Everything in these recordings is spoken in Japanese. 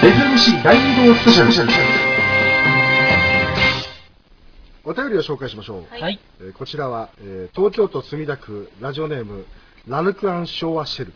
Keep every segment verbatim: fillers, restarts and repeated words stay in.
エフエムシー 大移動スペシャル。お便りを紹介しましょう。 はい。 えーこちらは、えー東京都墨田区ラジオネームラルクアン昭和シェル。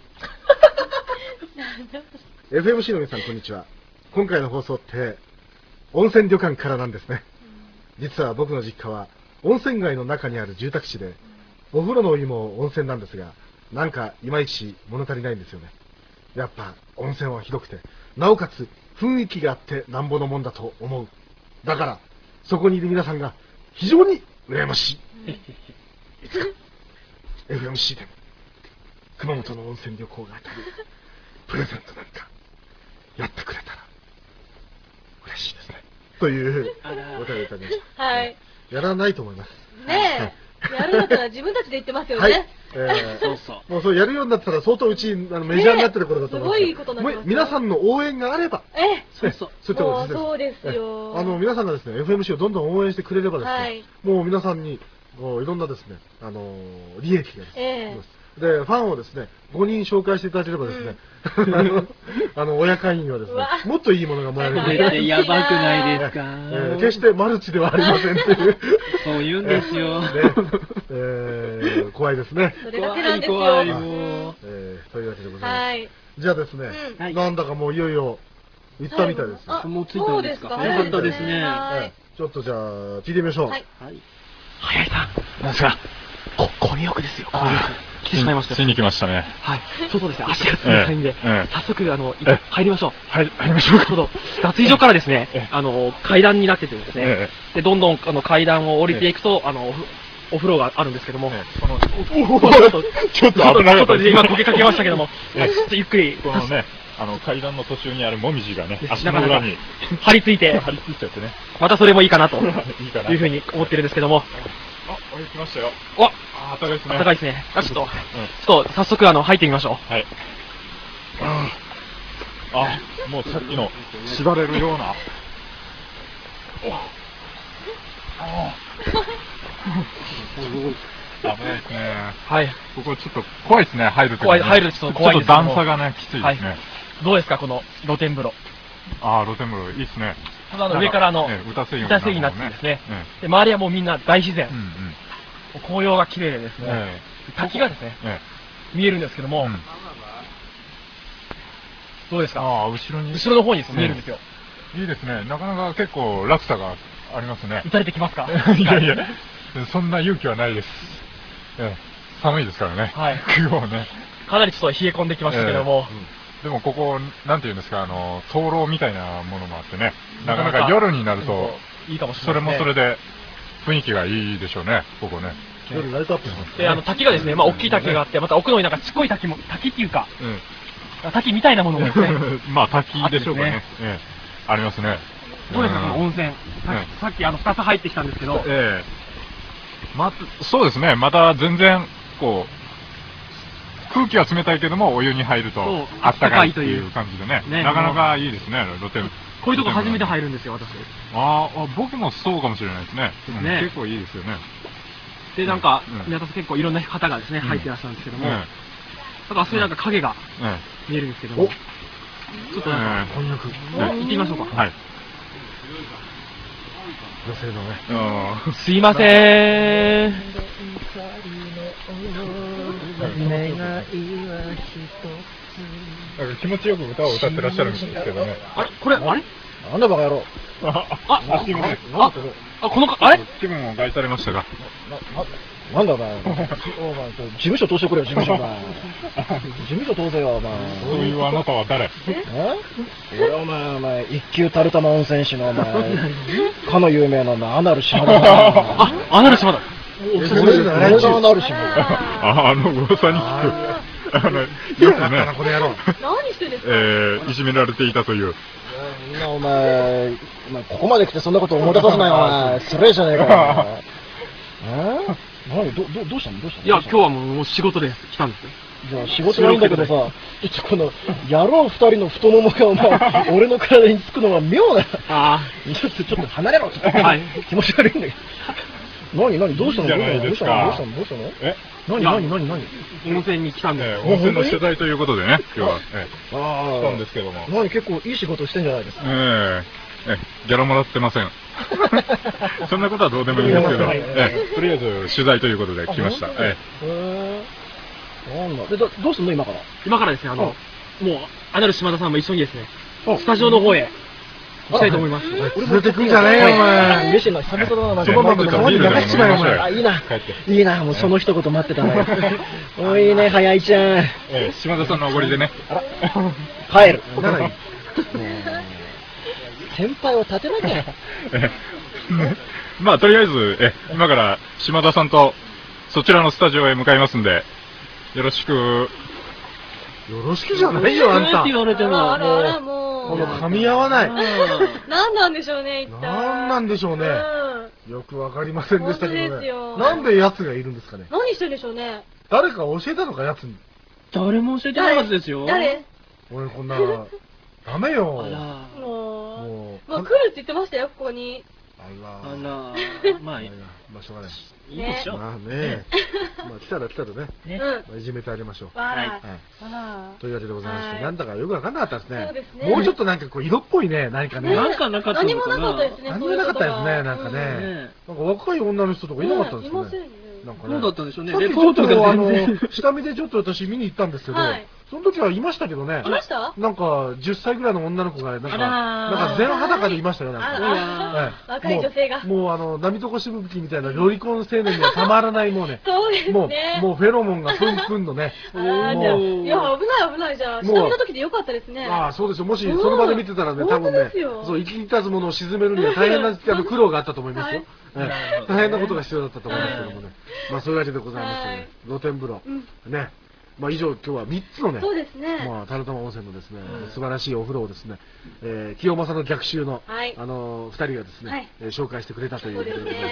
エフエムシー の皆さんこんにちは。今回の放送って温泉旅館からなんですね。実は僕の実家は温泉街の中にある住宅地で、お風呂のお湯も温泉なんですが、なんかいまいち物足りないんですよね。やっぱ温泉はひどくて、なおかつ雰囲気があってなんぼのもんだと思う。だからそこにいる皆さんが非常に羨ましい。いつか エフエムシー でも熊本の温泉旅行が当たるプレゼントなんかやってくれたら嬉しいですね。というお便りいただきました。 はい。 やらないと思います。 ねえ。やるんだったら自分たちで言ってますよはい。 ね。 えー、 そうそう。 もうそうやるようになったら相当うちあのメジャーになってることだと思います。 ねえすごいことになってますよ皆さんの応援があれば、 ええ。 そうそう。 そういったことです。 そうですよ。 あの皆さんがですね エフエムシー をどんどん応援してくれればですね、 はい、 もう皆さんにもういろんなですねあの利益がですね、 ええでファンをですねごにん紹介していただければですね、うん、あのあの親会員はですねもっといいものがもらえるこれってやばくないですか、 えー、決してマルチではありませんっていうそう言うんですよ、 ねえー、怖いですね。 それだけなんですよ。 怖い怖いもう、 えー、というわけでございます、 はい、 じゃあですね、 うん、 なんだかもういよいよ行ったみたいです。 あ、 もう着いたんですか。 そう早かったですね。 はい、ちょっとじゃあ聞いてみましょう。 はい。 早いさん、なんですか。こ、混浴ですよ。混浴。来てしまいました。 ついに来ましたね。 はい。外ですね。足が冷たいんで、早速、あの、入りましょう。 はい、入りましょうか。 ちょうど、脱衣所からですね、あの、階段になっててですね、で、どんどん、あの、階段を降りていくと、あの、お風呂があるんですけども、この、ちょっと、ちょっと危ない。ちょっと今こけかけましたけども、ちょっとゆっくり。 このね、あの、階段の途中にあるもみじがね、足の裏に張り付いて、 張り付いちゃってね。 またそれもいいかなと、いうふうに思ってるんですけども。 あ、お湯来ましたよ。 お、 あ、暖かいですね。 暖かいですね。あ、ちょっと、ちょっと、早速、あの、入ってみましょう。はい。あ、もうさっきの、縛れるような。あ危ないですね。 はい。 ここちょっと怖いですね、入るとき、 怖い、入るとちょっと怖いです。 ちょっと段差がね、きついですね。 どうですか、この露天風呂。 ああ、露天風呂、いいですね。 ただ、あの、上からの、 歌水歌水になってですね。で、周りはもうみんな大自然。紅葉が綺麗でですね。滝がですね、見えるんですけども、どうですか。 ああ、後ろに。 後ろの方に見えるんですよ。 いいですね。なかなか結構落差がありますね。 打たれてきますか。 いやいや、そんな勇気はないです。寒いですからね。 はい。 今日ね。 かなりちょっと冷え込んできましたけども。 でもここ、なんていうんですか、あの、灯籠みたいなものもあってね、なかなか夜になると、 いいかもしれない。 それもそれで雰囲気がいいでしょうね、ここね。 夜ライトアップしますで、あの、滝がですね、まあ、大きい滝があって、また奥の方になんかちっこい滝も、滝っていうか、滝みたいなものもですね。 まあ、滝でしょうかね。ありますね。 どうですか、この温泉。さっき、あの、二つ入ってきたんですけど。 ええ。ま、そうですね、また全然、こう、空気は冷たいけども、お湯に入ると、あったかいっていう感じでね。なかなかいいですね、露天。 こういうとこ初めて入るんですよ、私。 ああ、僕もそうかもしれないですね。結構いいですよね。 で、なんか、皆さん結構いろんな方がですね、入ってらっしゃるんですけども、ただ、あそこになんか影が見えるんですけども、ちょっとなんか、 翻訳。 行ってみましょうか。 はい。 女性のね。 すいませーん。 なんか気持ちよく歌を歌ってらっしゃるんですけどね。 あれこれ、あれなんだバカ野郎。 あ、 あ、すいません。 あ、あ、このか、あれ気分を害されましたが。 なんだお前。お前、事務所通してくれよ、事務所。事務所通せよ、お前。 そういうあなたは誰？ え？俺はお前、お前、一級タルタマ温泉師のお前、かの有名なアナル島田。 あ、アナル島田。 それがアナル島田。 あ、あの噂に聞く。あの、よくね、 何してんですか？ えー、いじめられていたという。 お前、お前、ここまで来てそんなこと思い出させないよ、お前。失礼じゃねえか。え？何ど、ど、どうしたのどうしたの？ いや、今日はもう仕事で来たんですよ。 じゃあ仕事はいいんだけどさ、ちょっとこの、野郎二人の太ももがお前、俺の体につくのは妙だ。 ああ。 ちょっと、ちょっと離れろ。 はい。 気持ち悪いんだけど。 何何どうしたのじゃないですか。 どうしたのどうしたのえ何何何何温泉に来たんだよ。 温泉の取材ということでね、今日は。 ああ。 来たんですけども。 何結構いい仕事してんじゃないですか。 ええ。え、ギャラもらってません。そんなことはどうでもいいんですけど、えとりあえず取材ということで来ました。ええ。なんだ。で、どうすんの今から？ 今からですね、あの、もう、アナル島田さんも一緒にですね、スタジオの方へ行きたいと思います。 連れてくんじゃねえよ、お前。 嬉しいな、久々だな。 そのまま川に流しちまえよ、お前。 あ、いいな。いいな、もうその一言待ってたなよ。おいいね、早いちゃん。 ええ、島田さんのおごりでね。 帰る。ならいい。先輩を立てなきゃ。 まあ、とりあえず、え、今から島田さんとそちらのスタジオへ向かいますんで、よろしく。 よろしくじゃないよ、あんた。 って言われても。あらあら、もう。 この噛み合わない。 何なんでしょうね、一体。 何なんでしょうね。よくわかりませんでしたけどね。なんで奴がいるんですかね。 何してるんでしょうね。 誰か教えたのか、奴に。 誰も教えてないはずですよ。 誰？ 俺こんな、ダメよ。 もう、まあ来るって言ってましたよ、ここに。 あら。 あら。まあ、 まあしょうがない。 いいでしょ。 まあね。まあ来たら来たらね。いじめてあげましょう。 はい。 というわけでございまして、なんだかよくわかんなかったですね。 そうですね。 もうちょっとなんかこう色っぽいね、何かね。 なんかなかった何もなかったですね。 何もなかったですね、なんかね。なんか若い女の人とかいなかったんですよね。 いませんね。 なんかね。そうだったんでしょうね。 さっきちょっとあの、下見でちょっと私見に行ったんですけど、その時はいましたけどね。 いました？ なんか、じゅっさいぐらいの女の子が、なんか、なんか全裸でいましたよ、なんか。 若い女性が。 もう、あの、波床しぶきみたいなロリコン青年にはたまらない、もうね。 そうですね。 もう、もうフェロモンがプンプンのね。 ああ、じゃあ、いや、危ない危ないじゃあ、下見の時でよかったですね。 ああ、そうですよ。もし、その場で見てたらね、多分ね、そう、生き立つものを沈めるには大変な苦労があったと思いますよ。大変なことが必要だったと思いますけどもね。まあ、そういうわけでございましてね、露天風呂。ね。まあ以上、今日はみっつのね、 そうですね。 まあ、垂玉温泉のですね、素晴らしいお風呂をですね、えー、清正の逆襲の、あの、二人がですね、紹介してくれたということでございます。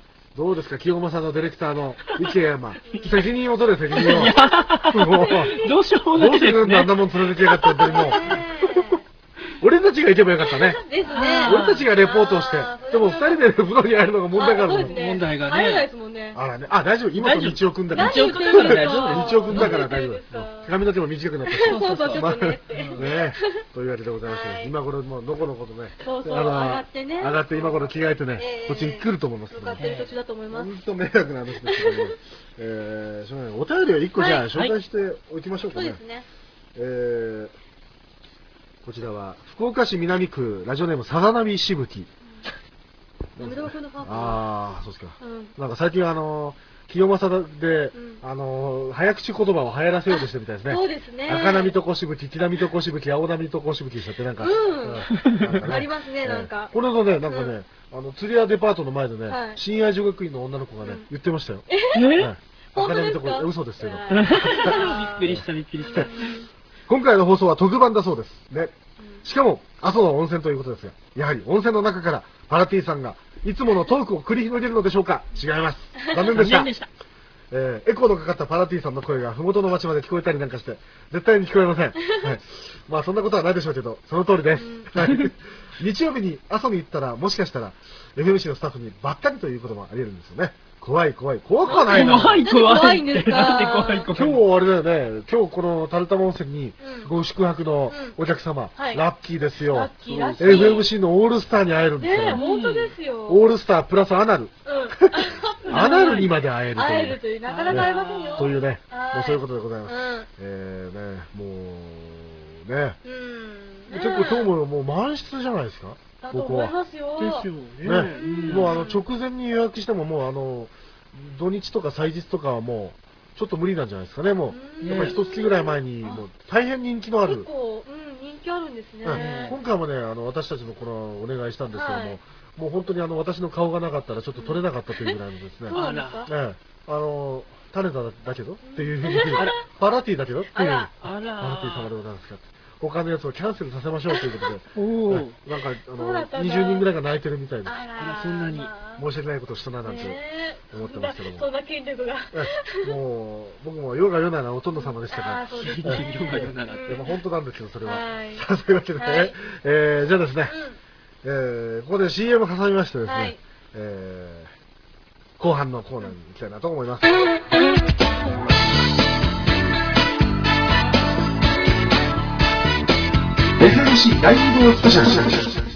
どうですか、清正のディレクターの池山。責任を取れ、責任を。もう、 どうしようもないどうしてくんだ、あんなもん連れてきやがって、本当にもう。俺たちが行けばよかったね。 ですね。 俺たちがレポートをして。でも二人で風呂に入るのが問題があるの。 問題がね。 入れないですもんね。 あらね。あ、大丈夫。今と道夫くんだから。 道夫くんだから大丈夫。 道夫くんだから大丈夫。髪の毛も短くなったし。 そうそう、ちょっとね。 ねというわけでございまして、今頃もうどこのことね。 そうそう、上がってね。 上がって今頃着替えてね、こっちに来ると思います。 向かってる途中だと思います。 ほんと迷惑な話ですけどね。えー、しょうがない。お便りを一個じゃあ紹介しておきましょうかね。 そうですね。 えー、こちらは、福岡市南区、ラジオネーム、さざなみしぶき。ああ、そうですか。なんか最近あの、清正で、あの、早口言葉を流行らせようとしてるみたいですね。 そうですね。 赤波と小しぶき、黄波と小しぶき、青波と小しぶきしちゃって、なんか。 うん。ありますね、なんか。 これのね、なんかね、あの、釣り屋デパートの前でね、親愛女学院の女の子がね、言ってましたよ。 え赤波と小、嘘ですよ。 びっくりした、びっくりした。 今回の放送は特番だそうです。ね。しかも、阿蘇の温泉ということですが、やはり温泉の中からパラティさんがいつものトークを繰り広げるのでしょうか？違います。残念でした。えー、エコーのかかったパラティさんの声が麓の町まで聞こえたりなんかして、絶対に聞こえません。はい。まあそんなことはないでしょうけど、その通りです。はい。日曜日に阿蘇に行ったら、もしかしたら、エフエムシー のスタッフにばったりということもあり得るんですよね。怖い怖い。怖くはないな。 怖い怖い。 怖いんですか？ なんで怖い怖い。 今日あれだよね。今日この垂玉温泉にご宿泊のお客様、ラッキーですよ。 ラッキーラッキー。 エフエムシー のオールスターに会えるんですよ。 ねえ、本当ですよ。 オールスタープラスアナル。アナルにまで会えるという。 会えるという、なかなか会えませんよ。 というね。もうそういうことでございます。えーね、もう、ね。結構今日ももう満室じゃないですか。 だと思いますよ。 ですよね。もうあの直前に予約してももうあの、土日とか祭日とかはもう、ちょっと無理なんじゃないですかね、もう。やっぱ一月ぐらい前に、もう大変人気のある。 結構、うん、人気あるんですね。 今回もね、あの、私たちのこのお願いしたんですけども、もう本当にあの、私の顔がなかったらちょっと撮れなかったというぐらいのですね。 そうなんですか？ ええ。あの、種田だけどっていうふうに、パラティだけどっていう、パラティ様でございますか。他のやつをキャンセルさせましょうということで、なんか、あの、にじゅうにんぐらいが泣いてるみたいで、 そんなに申し訳ないことをしたななんて思ってますけども。 そんな権力が。 もう、僕も世が世ならお殿様でしたから。 そうですね。世が世なら。 でも本当なんですけど、それは。さあ、そういうわけでね、えー、じゃあですね、えー、ここで シーエム 挟みましてですね、え後半のコーナーに行きたいなと思います。エフエムシー 大移動スペシャル。